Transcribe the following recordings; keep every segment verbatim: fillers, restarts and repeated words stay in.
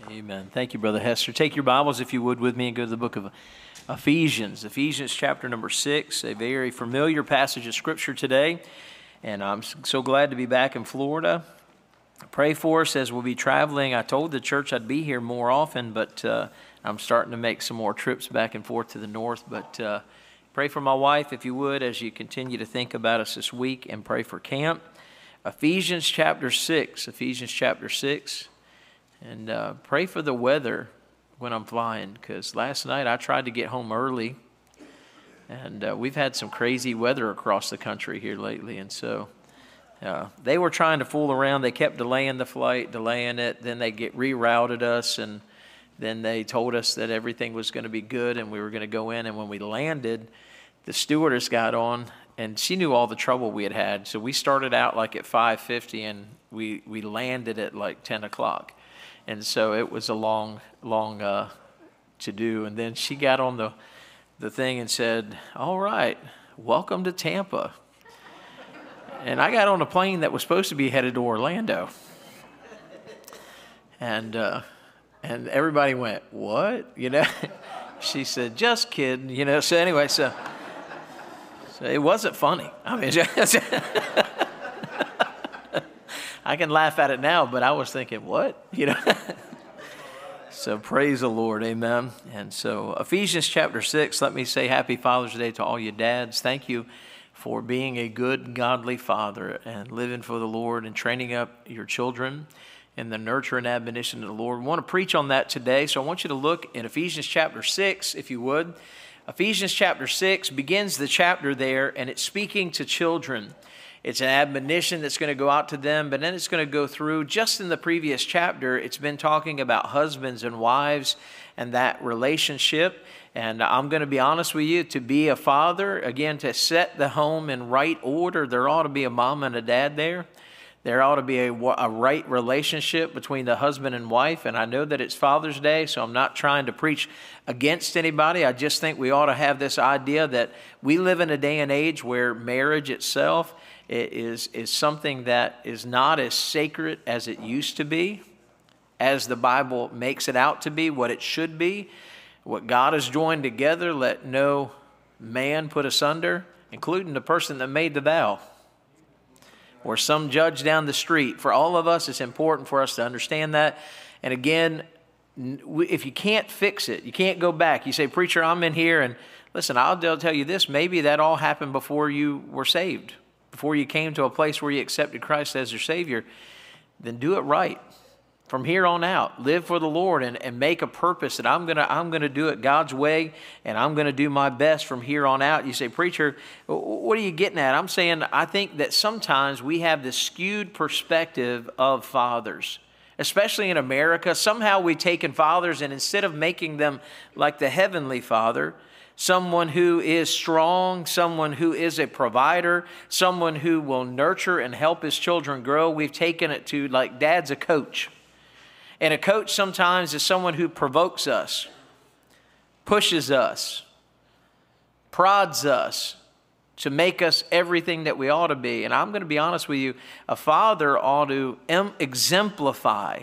Amen. Thank you, Brother Hester. Take your Bibles, if you would, with me and go to the book of Ephesians. Ephesians chapter number six, a very familiar passage of Scripture today. And I'm so glad to be back in Florida. Pray for us as we'll be traveling. I told the church I'd be here more often, but uh, I'm starting to make some more trips back and forth to the north. But uh, pray for my wife, if you would, as you continue to think about us this week, and pray for camp. Ephesians chapter six, Ephesians chapter six. And uh, pray for the weather when I'm flying, because last night I tried to get home early, and uh, we've had some crazy weather across the country here lately, and so uh, they were trying to fool around. They kept delaying the flight, delaying it, then they get rerouted us, and then they told us that everything was going to be good and we were going to go in, and when we landed, the stewardess got on, and she knew all the trouble we had had, so we started out like at five fifty, and we, we landed at like ten o'clock. And so it was a long, long uh, to-do. And then she got on the, the thing and said, all right, welcome to Tampa. And I got on a plane that was supposed to be headed to Orlando. And uh, and everybody went, what? You know? She said, just kidding. You know, so anyway, so, so it wasn't funny. I mean, I can laugh at it now, but I was thinking, what? You know? So praise the Lord, amen. And so Ephesians chapter six, let me say happy Father's Day to all you dads. Thank you for being a good, godly father and living for the Lord and training up your children in the nurture and admonition of the Lord. We want to preach on that today, so I want you to look in Ephesians chapter six, if you would. Ephesians chapter six begins the chapter there, and it's speaking to children. It's an admonition that's going to go out to them, but then it's going to go through. Just in the previous chapter, it's been talking about husbands and wives and that relationship. And I'm going to be honest with you, to be a father, again, to set the home in right order, there ought to be a mom and a dad there. There ought to be a, a right relationship between the husband and wife. And I know that it's Father's Day, so I'm not trying to preach against anybody. I just think we ought to have this idea that we live in a day and age where marriage itself is, is something that is not as sacred as it used to be, as the Bible makes it out to be, what it should be. What God has joined together, let no man put asunder, including the person that made the vow, or some judge down the street. For all of us, it's important for us to understand that. And again, if you can't fix it, you can't go back. You say, preacher, I'm in here, and listen, I'll tell you this, maybe that all happened before you were saved, before you came to a place where you accepted Christ as your Savior. Then do it right. From here on out, live for the Lord and, and make a purpose that I'm gonna I'm gonna do it God's way, and I'm gonna do my best from here on out. You say, preacher, what are you getting at? I'm saying I think that sometimes we have this skewed perspective of fathers, especially in America. Somehow we've taken fathers, and instead of making them like the Heavenly Father, someone who is strong, someone who is a provider, someone who will nurture and help his children grow, we've taken it to like dad's a coach. And a coach sometimes is someone who provokes us, pushes us, prods us to make us everything that we ought to be. And I'm going to be honest with you, a father ought to em- exemplify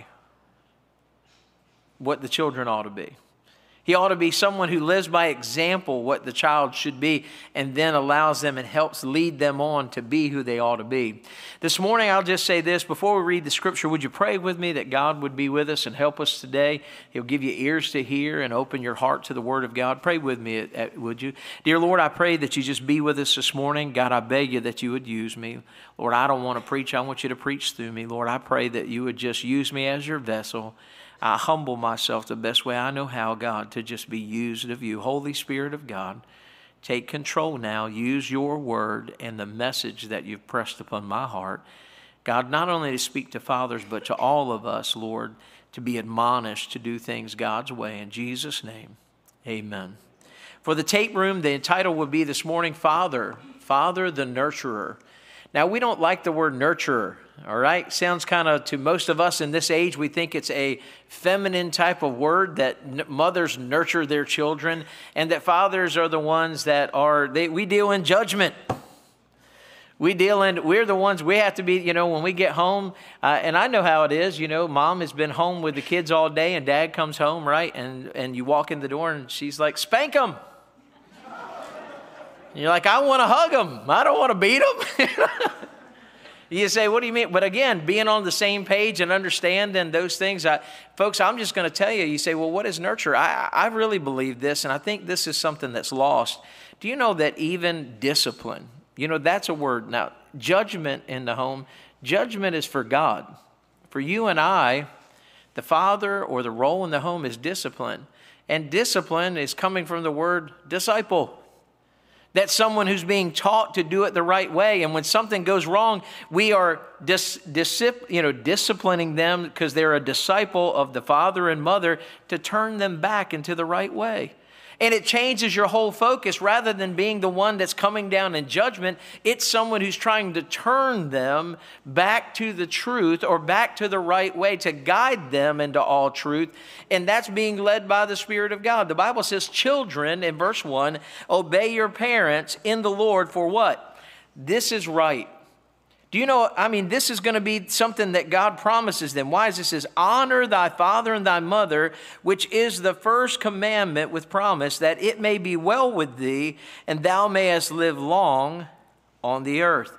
what the children ought to be. He ought to be someone who lives by example what the child should be, and then allows them and helps lead them on to be who they ought to be. This morning, I'll just say this. Before we read the scripture, would you pray with me that God would be with us and help us today? He'll give you ears to hear and open your heart to the Word of God. Pray with me, would you? Dear Lord, I pray that you just be with us this morning. God, I beg you that you would use me. Lord, I don't want to preach. I want you to preach through me. Lord, I pray that you would just use me as your vessel. I humble myself the best way I know how, God, to just be used of you. Holy Spirit of God, take control now. Use your word and the message that you've pressed upon my heart. God, not only to speak to fathers, but to all of us, Lord, to be admonished to do things God's way. In Jesus' name, amen. For the tape room, the title would be this morning, Father, Father the Nurturer. Now, we don't like the word nurturer, all right? Sounds kind of, to most of us in this age, we think it's a feminine type of word, that n- mothers nurture their children, and that fathers are the ones that are, they, we deal in judgment. We deal in, we're the ones, we have to be, you know, when we get home, uh, and I know how it is, you know, mom has been home with the kids all day and dad comes home, right? And, and you walk in the door and she's like, spank them. And you're like, I want to hug them. I don't want to beat them. You say, what do you mean? But again, being on the same page and understanding those things, I, folks, I'm just going to tell you, you say, well, what is nurture? I, I really believe this, and I think this is something that's lost. Do you know that even discipline, you know, that's a word. Now, judgment in the home, judgment is for God. For you and I, the father or the role in the home is discipline. And discipline is coming from the word disciple. That's someone who's being taught to do it the right way. And when something goes wrong, we are dis, disip, you know, disciplining them because they're a disciple of the father and mother to turn them back into the right way. And it changes your whole focus. Rather than being the one that's coming down in judgment, it's someone who's trying to turn them back to the truth or back to the right way, to guide them into all truth. And that's being led by the Spirit of God. The Bible says, children, in verse one, obey your parents in the Lord for what? This is right. Do you know, I mean, this is going to be something that God promises them. Why is this? It says, honor thy father and thy mother, which is the first commandment with promise, that it may be well with thee, and thou mayest live long on the earth.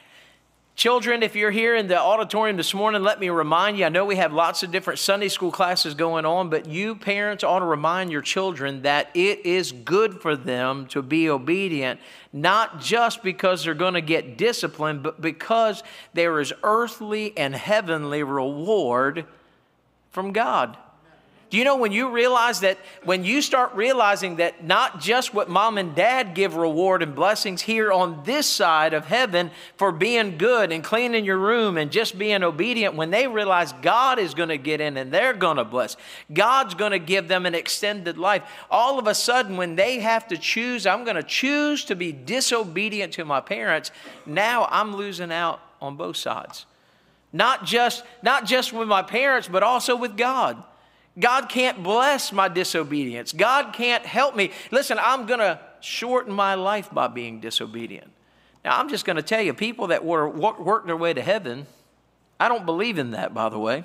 Children, if you're here in the auditorium this morning, let me remind you, I know we have lots of different Sunday school classes going on, but you parents ought to remind your children that it is good for them to be obedient, not just because they're going to get disciplined, but because there is earthly and heavenly reward from God. Do you know when you realize that, when you start realizing that not just what mom and dad give reward and blessings here on this side of heaven for being good and cleaning your room and just being obedient, when they realize God is going to get in and they're going to bless, God's going to give them an extended life. All of a sudden, when they have to choose, I'm going to choose to be disobedient to my parents, now I'm losing out on both sides. Not just, not just with my parents, but also with God. God can't bless my disobedience. God can't help me. Listen, I'm going to shorten my life by being disobedient. Now, I'm just going to tell you, people that were, work their way to heaven, I don't believe in that, by the way.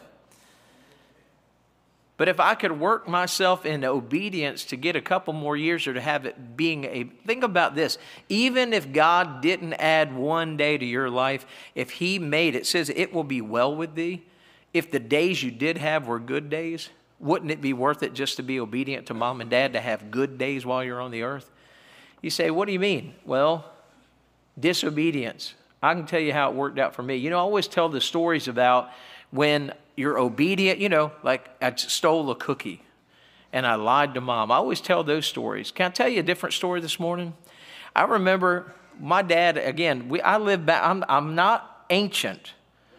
But if I could work myself in obedience to get a couple more years or to have it being a, think about this, even if God didn't add one day to your life, if He made it, it says it will be well with thee. If the days you did have were good days, wouldn't it be worth it just to be obedient to mom and dad, to have good days while you're on the earth? You say, what do you mean? Well, disobedience. I can tell you how it worked out for me. You know, I always tell the stories about when you're obedient, you know, like I stole a cookie and I lied to mom. I always tell those stories. Can I tell you a different story this morning? I remember my dad, again, we, I live back, I'm, I'm not ancient,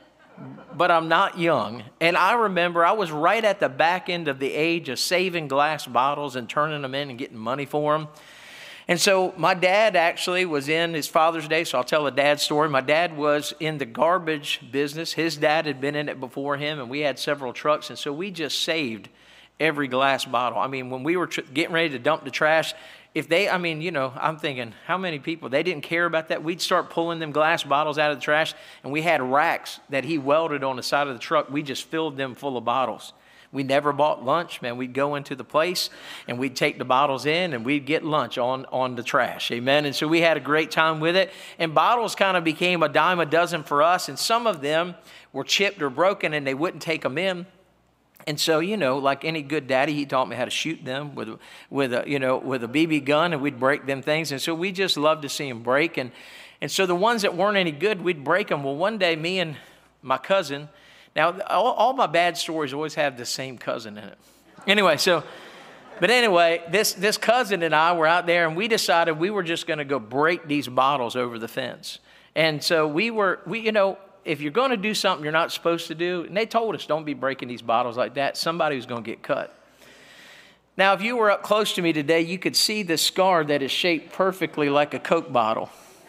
but I'm not young. And I remember I was right at the back end of the age of saving glass bottles and turning them in and getting money for them. And so my dad actually was in his Father's Day, so I'll tell a dad story. My dad was in the garbage business. His dad had been in it before him, and we had several trucks. And so we just saved every glass bottle. I mean, when we were tr- getting ready to dump the trash, if they, I mean, you know, I'm thinking, how many people, they didn't care about that. We'd start pulling them glass bottles out of the trash, and we had racks that he welded on the side of the truck. We just filled them full of bottles. We never bought lunch, man. We'd go into the place, and we'd take the bottles in, and we'd get lunch on, on the trash, amen? And so we had a great time with it, and bottles kind of became a dime a dozen for us, and some of them were chipped or broken, and they wouldn't take them in. And so, you know, like any good daddy, he taught me how to shoot them with, with a, you know, with a B B gun, and we'd break them things. And so we just loved to see them break. And, and so the ones that weren't any good, we'd break them. Well, one day, me and my cousin, now all, all my bad stories always have the same cousin in it. Anyway, so, but anyway, this, this cousin and I were out there, and we decided we were just going to go break these bottles over the fence. And so we were, we, you know, if you're going to do something you're not supposed to do, and they told us, don't be breaking these bottles like that, somebody was going to get cut. Now, if you were up close to me today, you could see the scar that is shaped perfectly like a Coke bottle.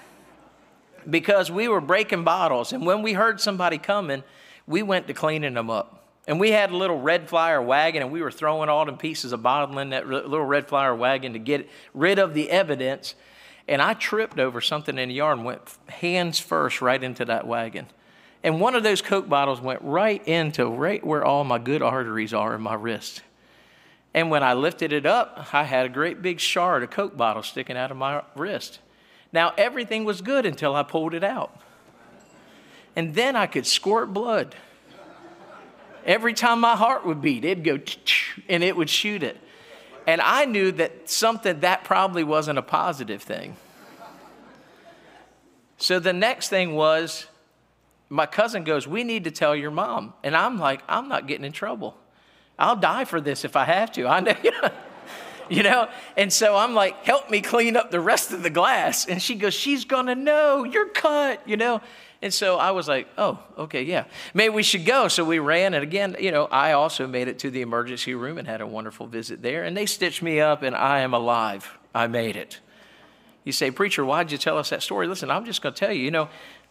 Because we were breaking bottles, and when we heard somebody coming, we went to cleaning them up. And we had a little red flyer wagon, and we were throwing all them pieces of bottle in that little red flyer wagon to get rid of the evidence. And I tripped over something in the yard and went hands first right into that wagon. And one of those Coke bottles went right into right where all my good arteries are in my wrist. And when I lifted it up, I had a great big shard of Coke bottle sticking out of my wrist. Now, everything was good until I pulled it out. And then I could squirt blood. Every time my heart would beat, it'd go, and it would shoot it. And I knew that something, that probably wasn't a positive thing. So the next thing was, my cousin goes, we need to tell your mom. And I'm like, I'm not getting in trouble. I'll die for this if I have to. I know, you know. And so I'm like, help me clean up the rest of the glass. And she goes, she's going to know you're cut, you know. And so I was like, oh, okay, yeah. Maybe we should go. So we ran. And again, you know, I also made it to the emergency room and had a wonderful visit there. And they stitched me up and I am alive. I made it. You say, preacher, why'd you tell us that story? Listen, I'm just going to tell you, you know,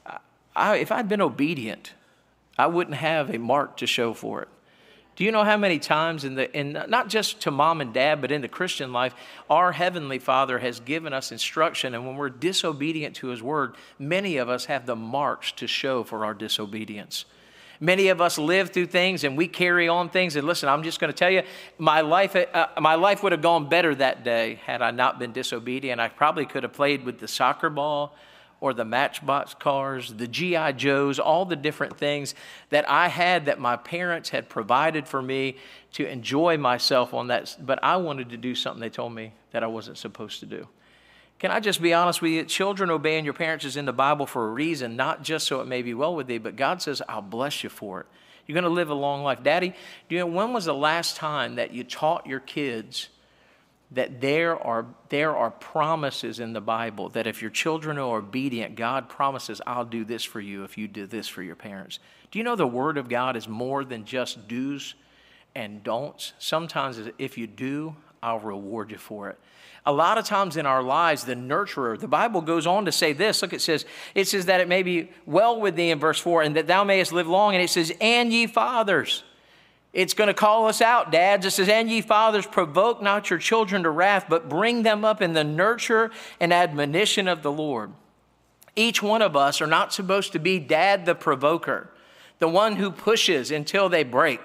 I, if I'd been obedient, I wouldn't have a mark to show for it. Do you know how many times in the, in not just to mom and dad, but in the Christian life, our Heavenly Father has given us instruction, and when we're disobedient to His word, many of us have the marks to show for our disobedience. Many of us live through things and we carry on things. And listen, I'm just going to tell you, my life, uh, my life would have gone better that day had I not been disobedient. I probably could have played with the soccer ball, or the Matchbox cars, the G I Joes, all the different things that I had that my parents had provided for me to enjoy myself on that. But I wanted to do something they told me that I wasn't supposed to do. Can I just be honest with you? Children obeying your parents is in the Bible for a reason, not just so it may be well with thee, but God says, I'll bless you for it. You're going to live a long life. Daddy, do you know, when was the last time that you taught your kids that there are, there are promises in the Bible that if your children are obedient, God promises, I'll do this for you if you do this for your parents. Do you know the Word of God is more than just do's and don'ts? Sometimes if you do, I'll reward you for it. A lot of times in our lives, the nurturer, the Bible goes on to say this. Look, it says, it says that it may be well with thee in verse four, and that thou mayest live long. And it says, and ye fathers. It's going to call us out, dads. It says, and ye fathers, provoke not your children to wrath, but bring them up in the nurture and admonition of the Lord. Each one of us are not supposed to be dad the provoker, the one who pushes until they break,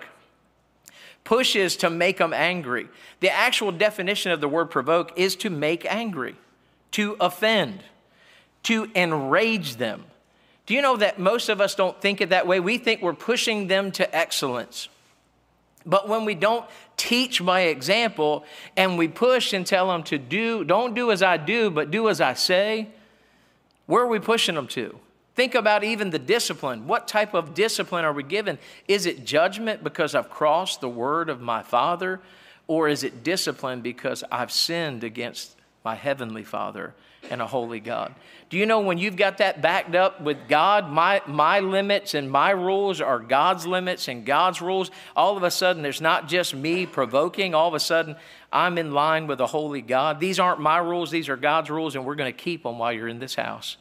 pushes to make them angry. The actual definition of the word provoke is to make angry, to offend, to enrage them. Do you know that most of us don't think it that way? We think we're pushing them to excellence. But when we don't teach by example and we push and tell them to do, don't do as I do, but do as I say, where are we pushing them to? Think about even the discipline. What type of discipline are we given? Is it judgment because I've crossed the word of my Father? Or is it discipline because I've sinned against my Heavenly Father and a holy God? Do you know when you've got that backed up with God, my, my limits and my rules are God's limits and God's rules, all of a sudden there's not just me provoking. All of a sudden I'm in line with a holy God. These aren't my rules, these are God's rules, and we're going to keep them while you're in this house.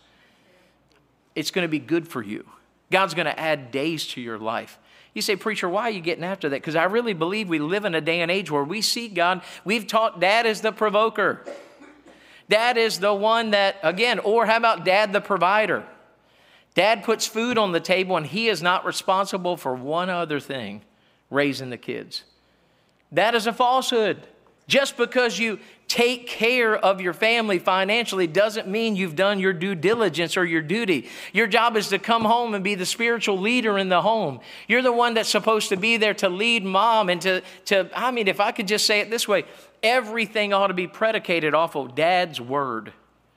It's going to be good for you. God's going to add days to your life. You say, preacher, why are you getting after that? Because I really believe we live in a day and age where we see God. We've taught dad as the provoker. Dad is the one that, again, or how about dad the provider? Dad puts food on the table and he is not responsible for one other thing, raising the kids. That is a falsehood. Just because you take care of your family financially doesn't mean you've done your due diligence or your duty. Your job is to come home and be the spiritual leader in the home. You're the one that's supposed to be there to lead mom and to, to I mean, if I could just say it this way, everything ought to be predicated off of dad's word.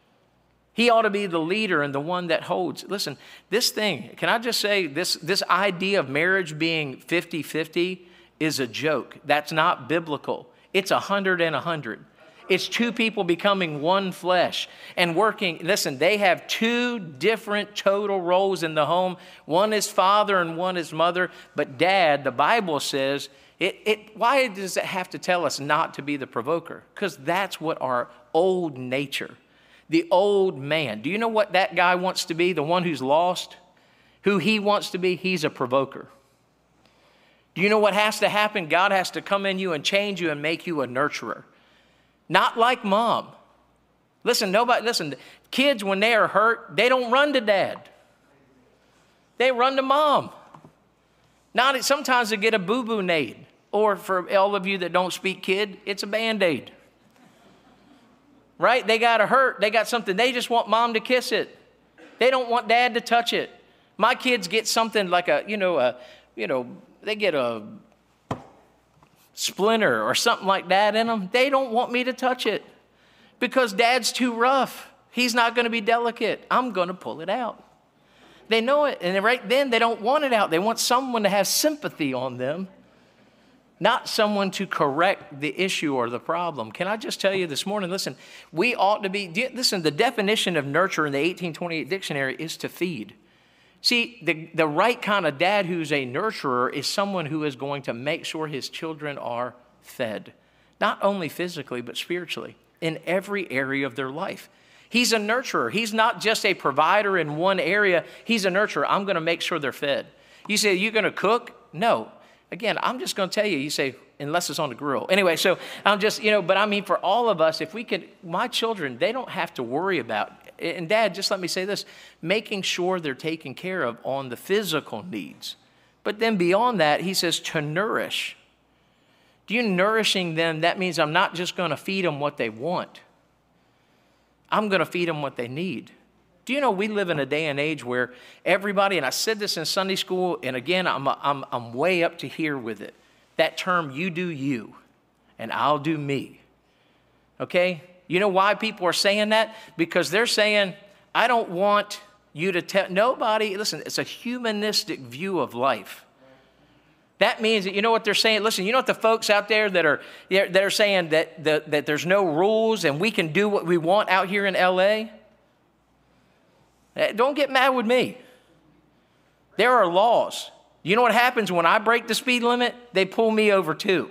He ought to be the leader and the one that holds. Listen, this thing, can I just say this, this idea of marriage being fifty-fifty is a joke. That's not biblical. It's a hundred and a hundred. It's two people becoming one flesh and working. Listen, they have two different total roles in the home. One is father and one is mother. But dad, the Bible says, it, it, why does it have to tell us not to be the provoker? Because that's what our old nature, the old man. Do you know what that guy wants to be? The one who's lost? Who he wants to be? He's a provoker. Do you know what has to happen? God has to come in you and change you and make you a nurturer. Not like mom. Listen, nobody, listen, kids, when they are hurt, they don't run to dad. They run to mom. Not, sometimes they get a boo-boo-nade. Or for all of you that don't speak kid, it's a Band-Aid. Right? They got a hurt. They got something. They just want mom to kiss it. They don't want dad to touch it. My kids get something like a, you know, a, you know, they get a splinter or something like that in them. They don't want me to touch it because dad's too rough. He's not going to be delicate. I'm going to pull it out. They know it. And right then, they don't want it out. They want someone to have sympathy on them, not someone to correct the issue or the problem. Can I just tell you this morning, listen, we ought to be, listen, the definition of nurture in the eighteen twenty-eight dictionary is to feed. See, the, the right kind of dad who's a nurturer is someone who is going to make sure his children are fed, not only physically, but spiritually, in every area of their life. He's a nurturer. He's not just a provider in one area. He's a nurturer. I'm going to make sure they're fed. You say, you're going to cook? No. Again, I'm just going to tell you, you say, unless it's on the grill. Anyway, so I'm just, you know, but I mean, for all of us, if we could, my children, they don't have to worry about, and Dad, just let me say this, making sure they're taken care of on the physical needs. But then beyond that, he says to nourish. Do you nourishing them, that means I'm not just going to feed them what they want. I'm going to feed them what they need. Do you know we live in a day and age where everybody, and I said this in Sunday school, and again, I'm, I'm, I'm way up to here with it. That term, you do you, and I'll do me. Okay? You know why people are saying that? Because they're saying, I don't want you to tell, nobody, listen, it's a humanistic view of life. That means that, you know what they're saying? Listen, you know what the folks out there that are, they're saying that, that, that there's no rules and we can do what we want out here in L A? Don't get mad with me. There are laws. You know what happens when I break the speed limit? They pull me over too.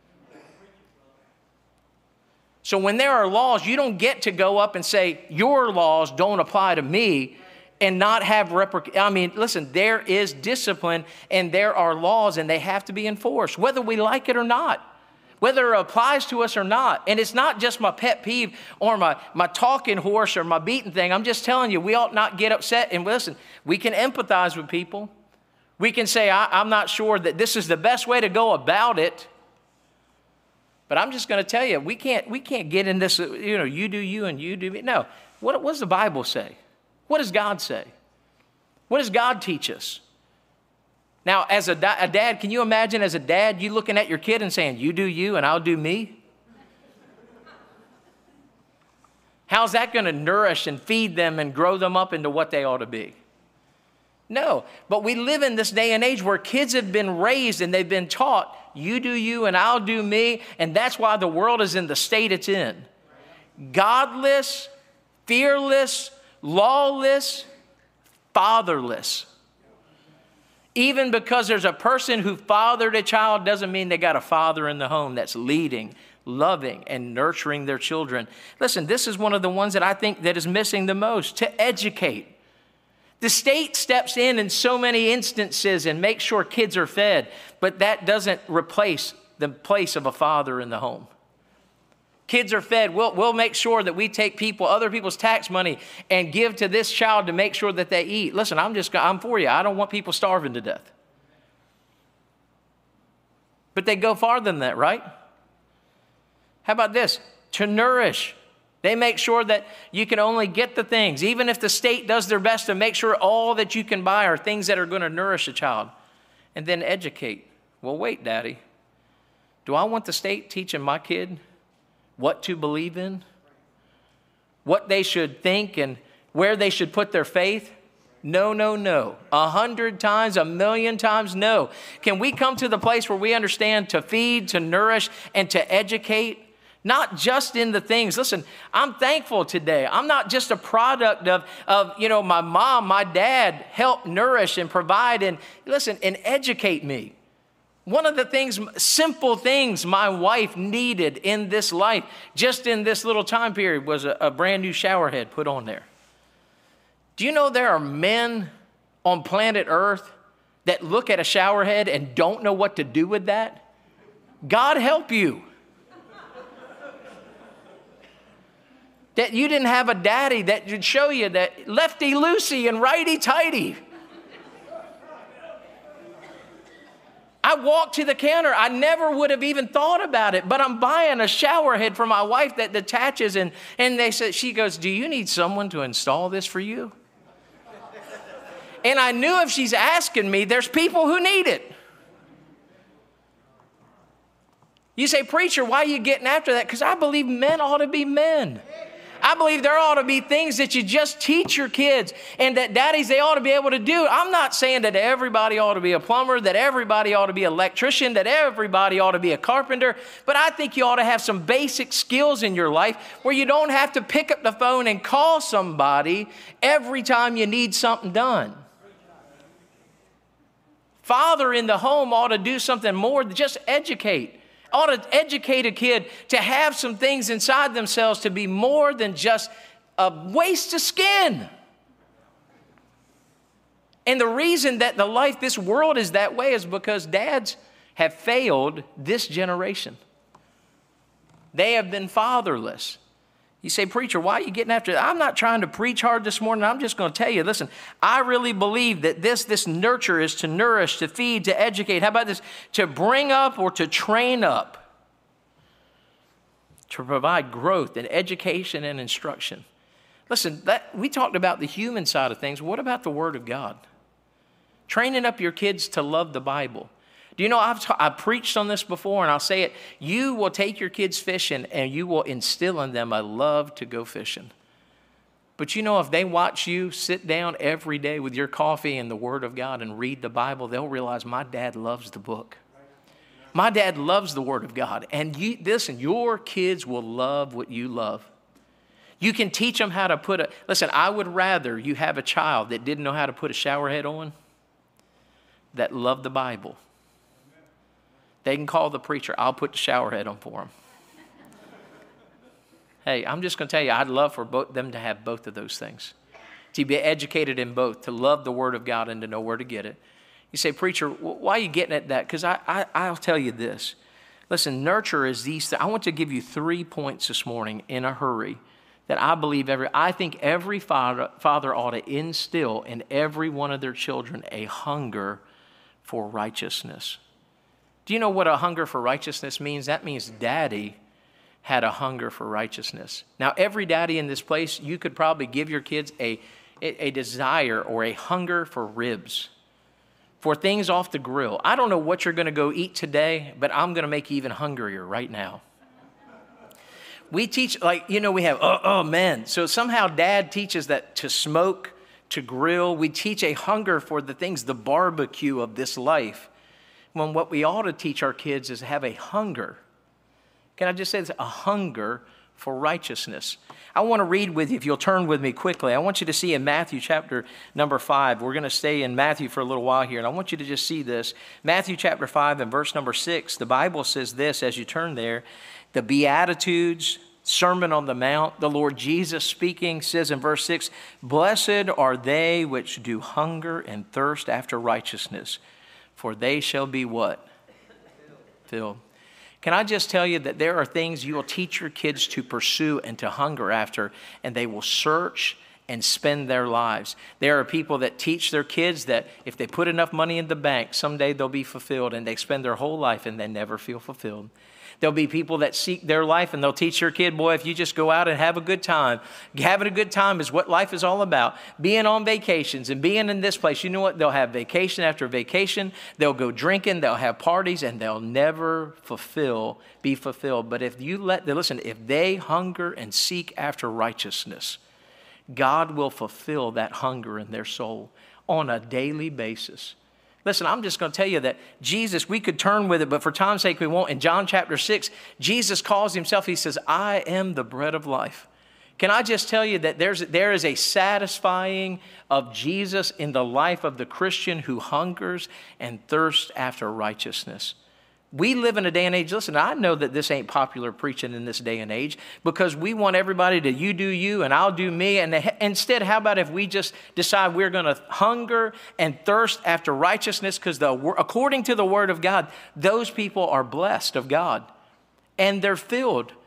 So when there are laws, you don't get to go up and say, your laws don't apply to me and not have repercussions. I mean, listen, there is discipline and there are laws and they have to be enforced, whether we like it or not. Whether it applies to us or not. And it's not just my pet peeve or my, my talking horse or my beating thing. I'm just telling you, we ought not get upset. And listen, we can empathize with people. We can say, I, I'm not sure that this is the best way to go about it. But I'm just going to tell you, we can't, we can't get in this, you know, you do you and you do me. No. What, what does the Bible say? What does God say? What does God teach us? Now, as a, da- a dad, can you imagine as a dad, you looking at your kid and saying, you do you and I'll do me? How's that going to nourish and feed them and grow them up into what they ought to be? No, but we live in this day and age where kids have been raised and they've been taught, you do you and I'll do me, and that's why the world is in the state it's in. Godless, fearless, lawless, fatherless. Even because there's a person who fathered a child doesn't mean they got a father in the home that's leading, loving, and nurturing their children. Listen, this is one of the ones that I think that is missing the most, to educate. The state steps in in so many instances and makes sure kids are fed, but that doesn't replace the place of a father in the home. Kids are fed. We'll, we'll make sure that we take people, other people's tax money and give to this child to make sure that they eat. Listen, I'm just, I'm for you. I don't want people starving to death. But they go farther than that, right? How about this? To nourish. They make sure that you can only get the things, even if the state does their best to make sure all that you can buy are things that are going to nourish a child. And then educate. Well, wait, Daddy. Do I want the state teaching my kid what to believe in, what they should think, and where they should put their faith? No, no, no. A hundred times, a million times, no. Can we come to the place where we understand to feed, to nourish, and to educate? Not just in the things. Listen, I'm thankful today. I'm not just a product of, of, you know, my mom, my dad helped nourish and provide and, listen, and educate me. One of the things, simple things my wife needed in this life, just in this little time period, was a, a brand new shower head put on there. Do you know there are men on planet Earth that look at a shower head and don't know what to do with that? God help you. That you didn't have a daddy that would show you that lefty loosey and righty tighty. I walked to the counter. I never would have even thought about it, but I'm buying a shower head for my wife that detaches, and, and they said, she goes, do you need someone to install this for you? And I knew if she's asking me, there's people who need it. You say, preacher, why are you getting after that? Because I believe men ought to be men. I believe there ought to be things that you just teach your kids and that daddies, they ought to be able to do. I'm not saying that everybody ought to be a plumber, that everybody ought to be an electrician, that everybody ought to be a carpenter, but I think you ought to have some basic skills in your life where you don't have to pick up the phone and call somebody every time you need something done. Father in the home ought to do something more than just educate. Ought to educate a kid to have some things inside themselves to be more than just a waste of skin. And the reason that the life, this world is that way is because dads have failed this generation. They have been fatherless. You say, preacher, why are you getting after it? I'm not trying to preach hard this morning. I'm just going to tell you, listen, I really believe that this, this nurture is to nourish, to feed, to educate. How about this? To bring up or to train up, to provide growth and education and instruction. Listen, that, we talked about the human side of things. What about the Word of God? Training up your kids to love the Bible. Do you know, I've, ta- I've preached on this before, and I'll say it. You will take your kids fishing, and you will instill in them a love to go fishing. But you know, if they watch you sit down every day with your coffee and the Word of God and read the Bible, they'll realize my dad loves the book. My dad loves the Word of God. And you, listen, your kids will love what you love. You can teach them how to put a, listen, I would rather you have a child that didn't know how to put a shower head on that loved the Bible. They can call the preacher. I'll put the shower head on for them. Hey, I'm just going to tell you, I'd love for both them to have both of those things. To be educated in both, to love the Word of God and to know where to get it. You say, preacher, why are you getting at that? Because I, I, I'll tell you this. Listen, nurture is these things. I want to give you three points this morning in a hurry that I believe every, I think every father, father ought to instill in every one of their children a hunger for righteousness. Do you know what a hunger for righteousness means? That means daddy had a hunger for righteousness. Now, every daddy in this place, you could probably give your kids a, a, a desire or a hunger for ribs, for things off the grill. I don't know what you're going to go eat today, but I'm going to make you even hungrier right now. We teach, like, you know, we have, oh, oh, man. So somehow dad teaches that to smoke, to grill. We teach a hunger for the things, the barbecue of this life. When what we ought to teach our kids is have a hunger. Can I just say this? A hunger for righteousness. I want to read with you, if you'll turn with me quickly. I want you to see in Matthew chapter number five. We're going to stay in Matthew for a little while here, and I want you to just see this. Matthew chapter five and verse number six, the Bible says this as you turn there. The Beatitudes, Sermon on the Mount, the Lord Jesus speaking says in verse six, blessed are they which do hunger and thirst after righteousness, for they shall be what? Filled. Can I just tell you that there are things you will teach your kids to pursue and to hunger after, and they will search and spend their lives. There are people that teach their kids that if they put enough money in the bank, someday they'll be fulfilled, and they spend their whole life and they never feel fulfilled. There'll be people that seek their life, and they'll teach their kid, boy, if you just go out and have a good time. Having a good time is what life is all about. Being on vacations and being in this place. You know what? They'll have vacation after vacation. They'll go drinking. They'll have parties, and they'll never fulfill, be fulfilled. But if you let them, listen, if they hunger and seek after righteousness, God will fulfill that hunger in their soul on a daily basis. Listen, I'm just going to tell you that Jesus, we could turn with it, but for time's sake, we won't. In John chapter six, Jesus calls himself, he says, I am the bread of life. Can I just tell you that there's, there is a satisfying of Jesus in the life of the Christian who hungers and thirsts after righteousness. We live in a day and age, listen, I know that this ain't popular preaching in this day and age because we want everybody to you do you and I'll do me. And instead, how about if we just decide we're going to hunger and thirst after righteousness because the according to the Word of God, those people are blessed of God and they're filled.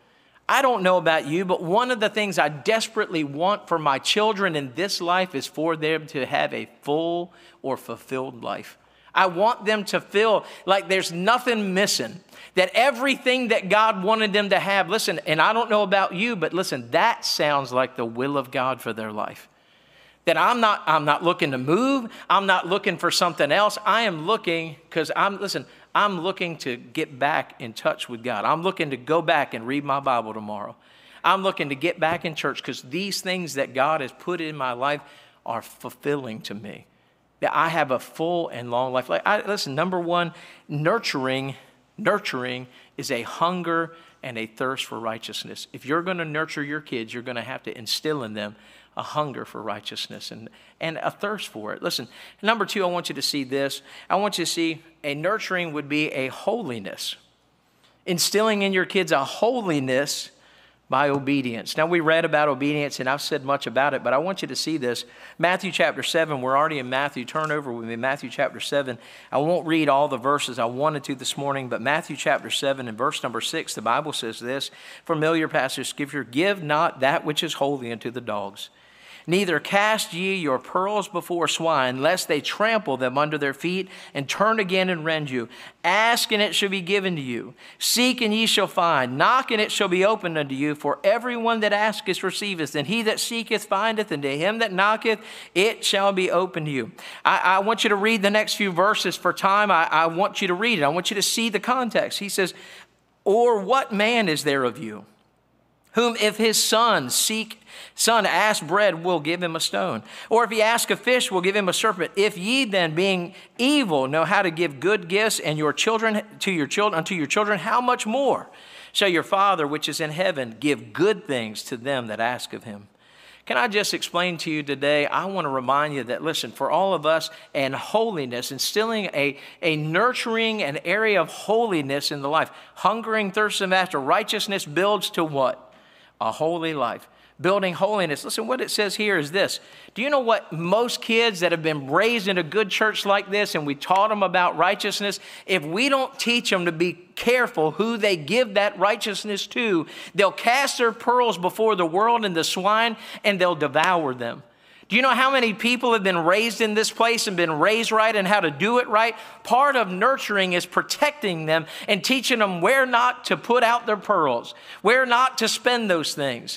I don't know about you, but one of the things I desperately want for my children in this life is for them to have a full or fulfilled life. I want them to feel like there's nothing missing, that everything that God wanted them to have, listen, and I don't know about you, but listen, that sounds like the will of God for their life. That I'm not, I'm not looking to move. I'm not looking for something else. I am looking, because I'm, listen, I'm looking to get back in touch with God. I'm looking to go back and read my Bible tomorrow. I'm looking to get back in church because these things that God has put in my life are fulfilling to me. That I have a full and long life. Like, I, listen, number one, nurturing, nurturing is a hunger and a thirst for righteousness. If you're going to nurture your kids, you're going to have to instill in them a hunger for righteousness and, and a thirst for it. Listen, number two, I want you to see this. I want you to see a nurturing would be a holiness. Instilling in your kids a holiness by obedience. Now, we read about obedience, and I've said much about it, but I want you to see this. Matthew chapter seven, we're already in Matthew. Turn over with me, Matthew chapter seven. I won't read all the verses I wanted to this morning, but Matthew chapter seven and verse number six, the Bible says this, familiar passage scripture, give not that which is holy unto the dogs. Neither cast ye your pearls before swine, lest they trample them under their feet and turn again and rend you. Ask, and it shall be given to you. Seek, and ye shall find. Knock, and it shall be opened unto you. For everyone that asketh receiveth, and he that seeketh findeth, and to him that knocketh it shall be opened to you. I, I want you to read the next few verses for time. I, I want you to read it. I want you to see the context. He says, or what man is there of you, whom if his son seek, son ask bread, will give him a stone? Or if he ask a fish, will give him a serpent? If ye then, being evil, know how to give good gifts and your children to your children unto your children, how much more shall your Father which is in heaven give good things to them that ask of him? Can I just explain to you today, I want to remind you that, listen, for all of us, and holiness, instilling a, a nurturing, an area of holiness in the life, hungering, thirsting after righteousness builds to what? A holy life. Building holiness. Listen, what it says here is this. Do you know what most kids that have been raised in a good church like this, and we taught them about righteousness, if we don't teach them to be careful who they give that righteousness to, they'll cast their pearls before the world and the swine, and they'll devour them. Do you know how many people have been raised in this place and been raised right and how to do it right? Part of nurturing is protecting them and teaching them where not to put out their pearls, where not to spend those things.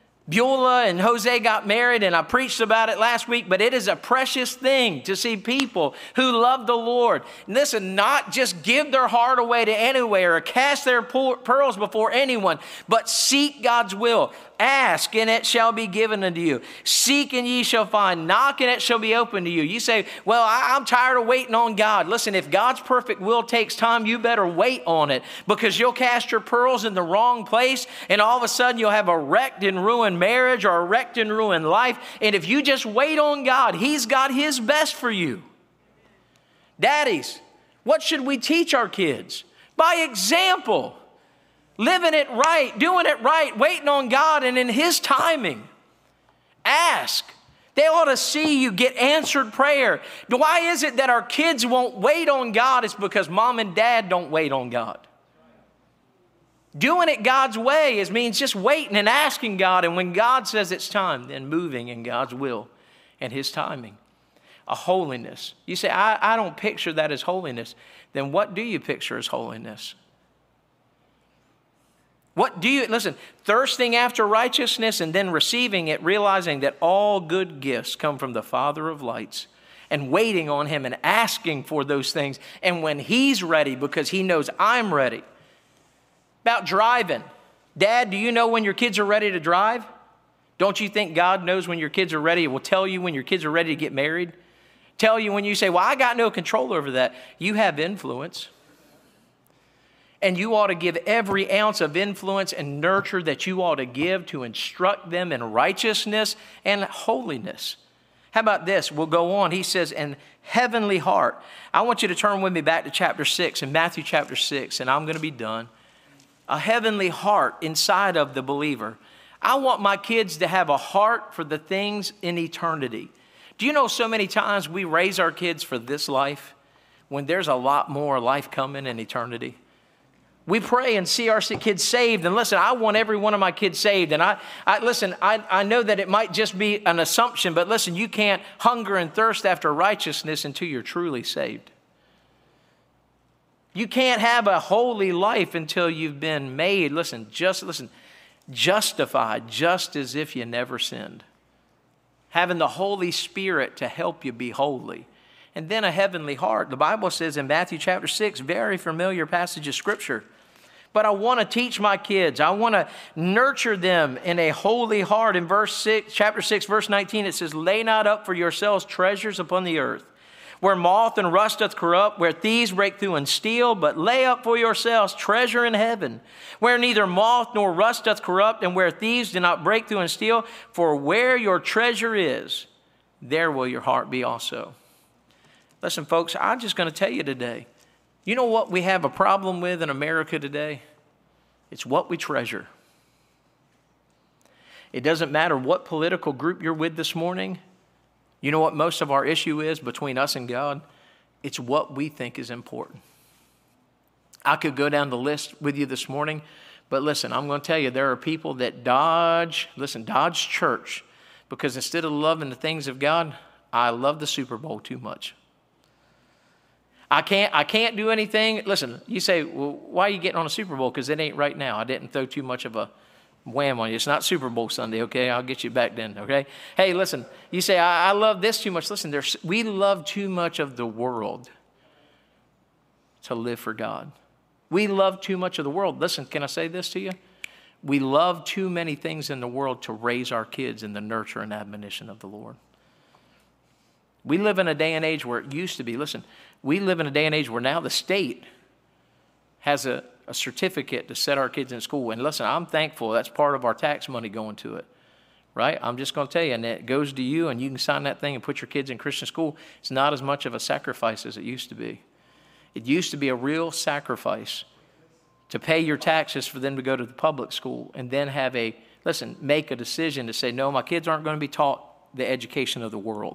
Beulah and Jose got married, and I preached about it last week, but it is a precious thing to see people who love the Lord. Listen, not just give their heart away to anywhere or cast their pearls before anyone, but seek God's will. Ask, and it shall be given unto you. Seek, and ye shall find. Knock, and it shall be opened to you. You say, well, I, I'm tired of waiting on God. Listen, if God's perfect will takes time, you better wait on it, because you'll cast your pearls in the wrong place, and all of a sudden you'll have a wrecked and ruined marriage or a wrecked and ruined life. And if you just wait on God, He's got His best for you. Daddies, what should we teach our kids? By example. Living it right, doing it right, waiting on God and in His timing. Ask. They ought to see you get answered prayer. Why is it that our kids won't wait on God? It's because mom and dad don't wait on God. Doing it God's way is means just waiting and asking God, and when God says it's time, then moving in God's will and His timing. A holiness. You say, I, I don't picture that as holiness. Then what do you picture as holiness? What do you, listen, thirsting after righteousness and then receiving it, realizing that all good gifts come from the Father of lights, and waiting on Him and asking for those things. And when He's ready, because He knows I'm ready. About driving. Dad, do you know when your kids are ready to drive? Don't you think God knows when your kids are ready? He will tell you when your kids are ready to get married. Tell you when you say, well, I got no control over that. You have influence. And you ought to give every ounce of influence and nurture that you ought to give to instruct them in righteousness and holiness. How about this? We'll go on. He says, and heavenly heart. I want you to turn with me back to chapter six, in Matthew chapter six, and I'm going to be done. A heavenly heart inside of the believer. I want my kids to have a heart for the things in eternity. Do you know so many times we raise our kids for this life when there's a lot more life coming in eternity? We pray and see our kids saved. And listen, I want every one of my kids saved. And I, I listen, I, I know that it might just be an assumption, but listen, you can't hunger and thirst after righteousness until you're truly saved. You can't have a holy life until you've been made, listen, just listen, justified, just as if you never sinned. Having the Holy Spirit to help you be holy. And then a heavenly heart. The Bible says in Matthew chapter six, very familiar passage of Scripture. But I want to teach my kids. I want to nurture them in a holy heart. In verse six, chapter six, verse nineteen, it says, lay not up for yourselves treasures upon the earth, where moth and rust doth corrupt, where thieves break through and steal, but lay up for yourselves treasure in heaven, where neither moth nor rust doth corrupt, and where thieves do not break through and steal. For where your treasure is, there will your heart be also. Listen, folks, I'm just going to tell you today, you know what we have a problem with in America today? It's what we treasure. It doesn't matter what political group you're with this morning. You know what most of our issue is between us and God? It's what we think is important. I could go down the list with you this morning, but listen, I'm going to tell you, there are people that dodge, listen, dodge church, because instead of loving the things of God, I love the Super Bowl too much. I can't, I can't do anything. Listen, you say, well, why are you getting on a Super Bowl? Because it ain't right now. I didn't throw too much of a wham on you. It's not Super Bowl Sunday, okay? I'll get you back then, okay? Hey, listen, you say, I, I love this too much. Listen, there's, we love too much of the world to live for God. We love too much of the world. Listen, can I say this to you? We love too many things in the world to raise our kids in the nurture and admonition of the Lord. We live in a day and age where it used to be, listen, we live in a day and age where now the state has a, a certificate to set our kids in school. And listen, I'm thankful that's part of our tax money going to it, right? I'm just going to tell you, and it goes to you, and you can sign that thing and put your kids in Christian school. It's not as much of a sacrifice as it used to be. It used to be a real sacrifice to pay your taxes for them to go to the public school and then have a, listen, make a decision to say, no, my kids aren't going to be taught the education of the world.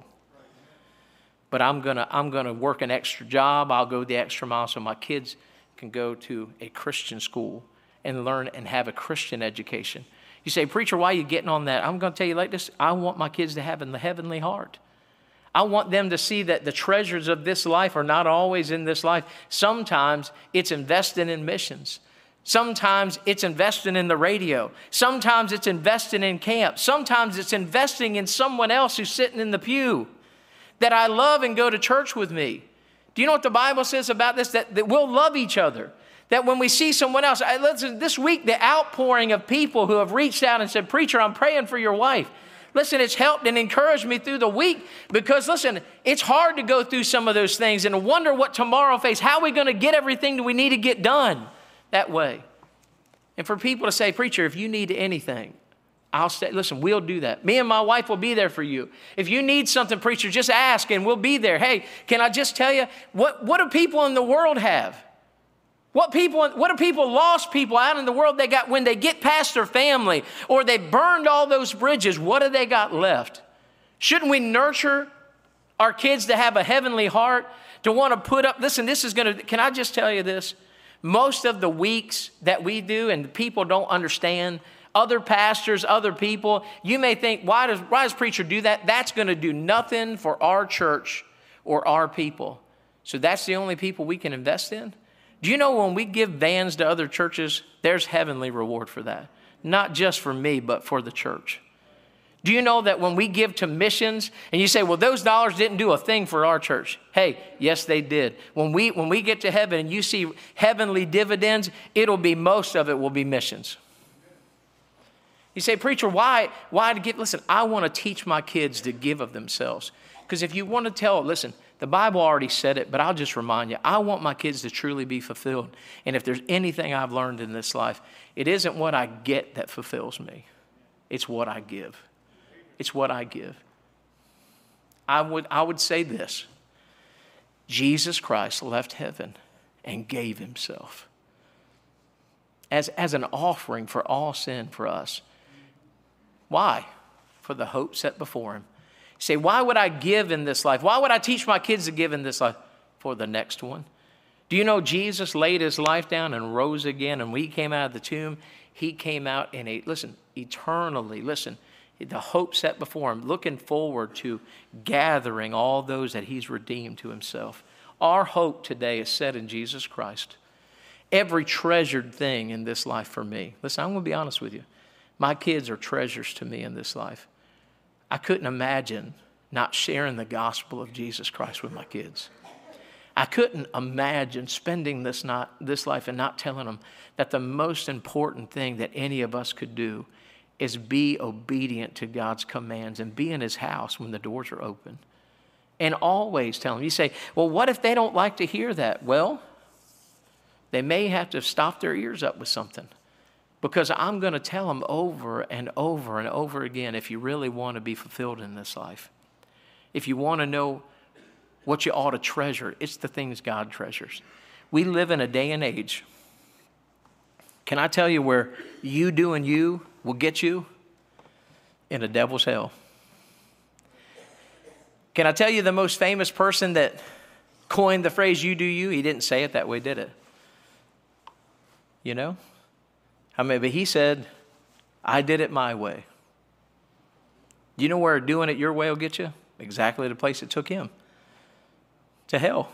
But I'm going to I'm going to work an extra job. I'll go the extra mile so my kids can go to a Christian school and learn and have a Christian education. You say, preacher, why are you getting on that? I'm going to tell you like this. I want my kids to have a heavenly heart. I want them to see that the treasures of this life are not always in this life. Sometimes it's investing in missions. Sometimes it's investing in the radio. Sometimes it's investing in camp. Sometimes it's investing in someone else who's sitting in the pew that I love and go to church with me. Do you know what the Bible says about this? That, that we'll love each other. That when we see someone else, I, listen, this week, the outpouring of people who have reached out and said, preacher, I'm praying for your wife. Listen, it's helped and encouraged me through the week because, listen, it's hard to go through some of those things and wonder what tomorrow face. How are we going to get everything that we need to get done that way? And for people to say, preacher, if you need anything, I'll stay. Listen, we'll do that. Me and my wife will be there for you. If you need something, preacher, just ask and we'll be there. Hey, can I just tell you, what, what do people in the world have? What people, what do people, lost people out in the world, they got when they get past their family or they burned all those bridges, what do they got left? Shouldn't we nurture our kids to have a heavenly heart, to want to put up, listen, this is going to, can I just tell you this? Most of the weeks that we do and people don't understand, other pastors, other people, you may think, why does, why does preacher do that? That's going to do nothing for our church or our people. So that's the only people we can invest in? Do you know when we give vans to other churches, there's heavenly reward for that? Not just for me, but for the church. Do you know that when we give to missions, and you say, well, those dollars didn't do a thing for our church. Hey, yes, they did. When we, when we get to heaven and you see heavenly dividends, it'll be, most of it will be missions. You say, preacher, why, why to give? Listen, I want to teach my kids to give of themselves. Because if you want to tell, listen, the Bible already said it, but I'll just remind you, I want my kids to truly be fulfilled. And if there's anything I've learned in this life, it isn't what I get that fulfills me. It's what I give. It's what I give. I would, I would say this. Jesus Christ left heaven and gave himself as, as an offering for all sin for us. Why? For the hope set before him. You say, why would I give in this life? Why would I teach my kids to give in this life? For the next one. Do you know Jesus laid his life down and rose again? And when he came out of the tomb, he came out in a, listen, eternally, listen, the hope set before him, looking forward to gathering all those that he's redeemed to himself. Our hope today is set in Jesus Christ. Every treasured thing in this life for me. Listen, I'm going to be honest with you. My kids are treasures to me in this life. I couldn't imagine not sharing the gospel of Jesus Christ with my kids. I couldn't imagine spending this not this life and not telling them that the most important thing that any of us could do is be obedient to God's commands and be in his house when the doors are open. And always tell them. You say, well, what if they don't like to hear that? Well, they may have to stop their ears up with something, because I'm going to tell them over and over and over again, if you really want to be fulfilled in this life, if you want to know what you ought to treasure, it's the things God treasures. We live in a day and age. Can I tell you where you doing you will get you? In a devil's hell. Can I tell you the most famous person that coined the phrase you do you? He didn't say it that way, did it? You know? I mean, but he said, I did it my way. You know where doing it your way will get you? Exactly the place it took him. To hell.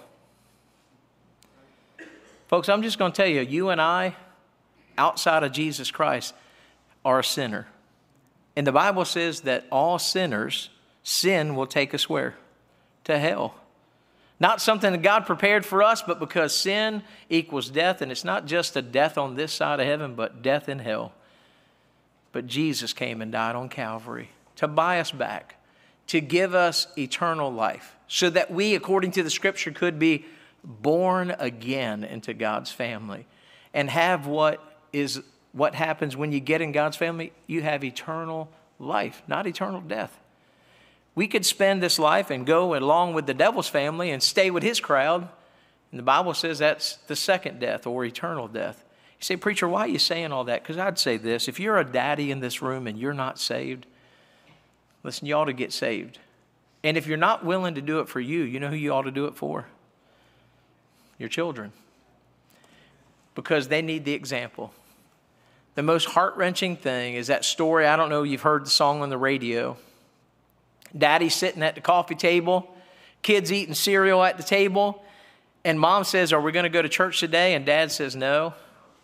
Folks, I'm just going to tell you, you and I, outside of Jesus Christ, are a sinner. And the Bible says that all sinners, sin will take us where? To hell. Not something that God prepared for us, but because sin equals death, and it's not just a death on this side of heaven, but death in hell. But Jesus came and died on Calvary to buy us back, to give us eternal life, so that we, according to the Scripture, could be born again into God's family and have what is what happens when you get in God's family. You have eternal life, not eternal death. We could spend this life and go along with the devil's family and stay with his crowd. And the Bible says that's the second death, or eternal death. You say, preacher, why are you saying all that? Because I'd say this. If you're a daddy in this room and you're not saved, listen, you ought to get saved. And if you're not willing to do it for you, you know who you ought to do it for? Your children. Because they need the example. The most heart-wrenching thing is that story. I don't know, you've heard the song on the radio. Daddy's sitting at the coffee table, kids eating cereal at the table, and mom says, are we going to go to church today? And dad says, no,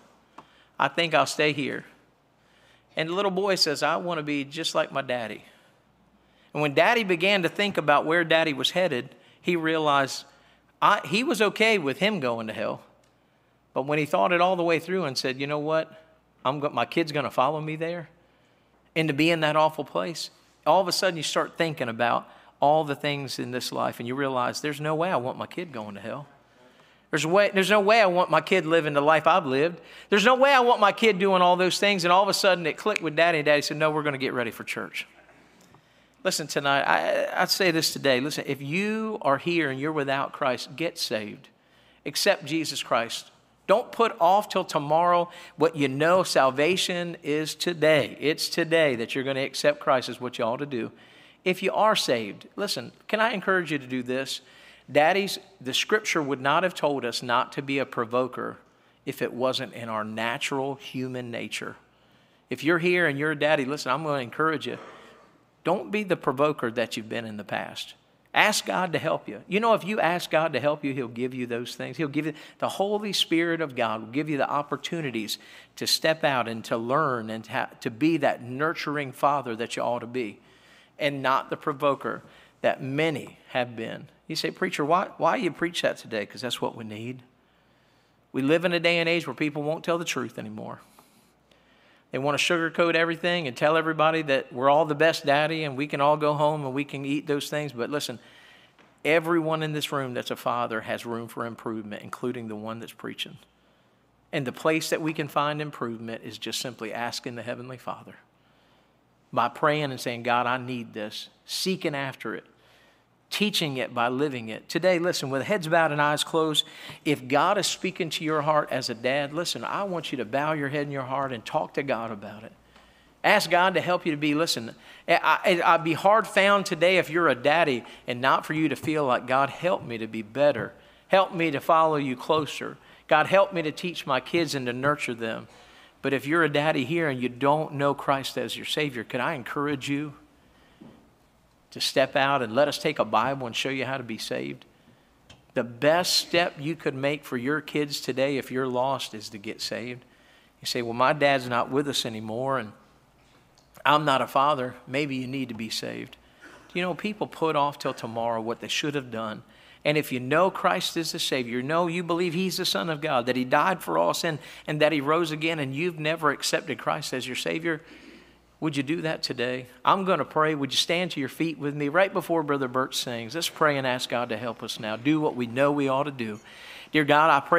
I think I'll stay here. And the little boy says, I want to be just like my daddy. And when daddy began to think about where daddy was headed, he realized I, he was okay with him going to hell. But when he thought it all the way through and said, you know what, I'm go- my kid's going to follow me there, and to be in that awful place, all of a sudden you start thinking about all the things in this life, and you realize there's no way I want my kid going to hell. There's, way, there's no way I want my kid living the life I've lived. There's no way I want my kid doing all those things. And all of a sudden it clicked with daddy, and daddy said, no, we're going to get ready for church. Listen, tonight, I, I say this today. Listen, if you are here and you're without Christ, get saved. Accept Jesus Christ. Don't put off till tomorrow what you know salvation is today. It's today that you're going to accept Christ is what you ought to do. If you are saved, listen, can I encourage you to do this? Daddies, the Scripture would not have told us not to be a provoker if it wasn't in our natural human nature. If you're here and you're a daddy, listen, I'm going to encourage you. Don't be the provoker that you've been in the past. Ask God to help you. You know, if you ask God to help you, He'll give you those things. He'll give you, the Holy Spirit of God will give you the opportunities to step out and to learn and to, ha- to be that nurturing father that you ought to be, and not the provoker that many have been. You say, preacher, why, why you preach that today? Because that's what we need. We live in a day and age where people won't tell the truth anymore. They want to sugarcoat everything and tell everybody that we're all the best daddy and we can all go home and we can eat those things. But listen, everyone in this room that's a father has room for improvement, including the one that's preaching. And the place that we can find improvement is just simply asking the Heavenly Father. By praying and saying, God, I need this. Seeking after it. Teaching it by living it. Today, listen, with heads bowed and eyes closed, if God is speaking to your heart as a dad, listen, I want you to bow your head in your heart and talk to God about it. Ask God to help you to be, listen, I, I'd be hard found today if you're a daddy and not for you to feel like, God, help me to be better Help me to follow you closer. God, help me to teach my kids and to nurture them. But if you're a daddy here and you don't know Christ as your Savior, could I encourage you to step out and let us take a Bible and show you how to be saved? The best step you could make for your kids today if you're lost is to get saved. You say, well, my dad's not with us anymore and I'm not a father. Maybe you need to be saved. You know, people put off till tomorrow what they should have done. And if you know Christ is the Savior, know you believe He's the Son of God, that He died for all sin, and that He rose again, and you've never accepted Christ as your Savior, would you do that today? I'm going to pray. Would you stand to your feet with me right before Brother Bert sings? Let's pray and ask God to help us now. Do what we know we ought to do. Dear God, I pray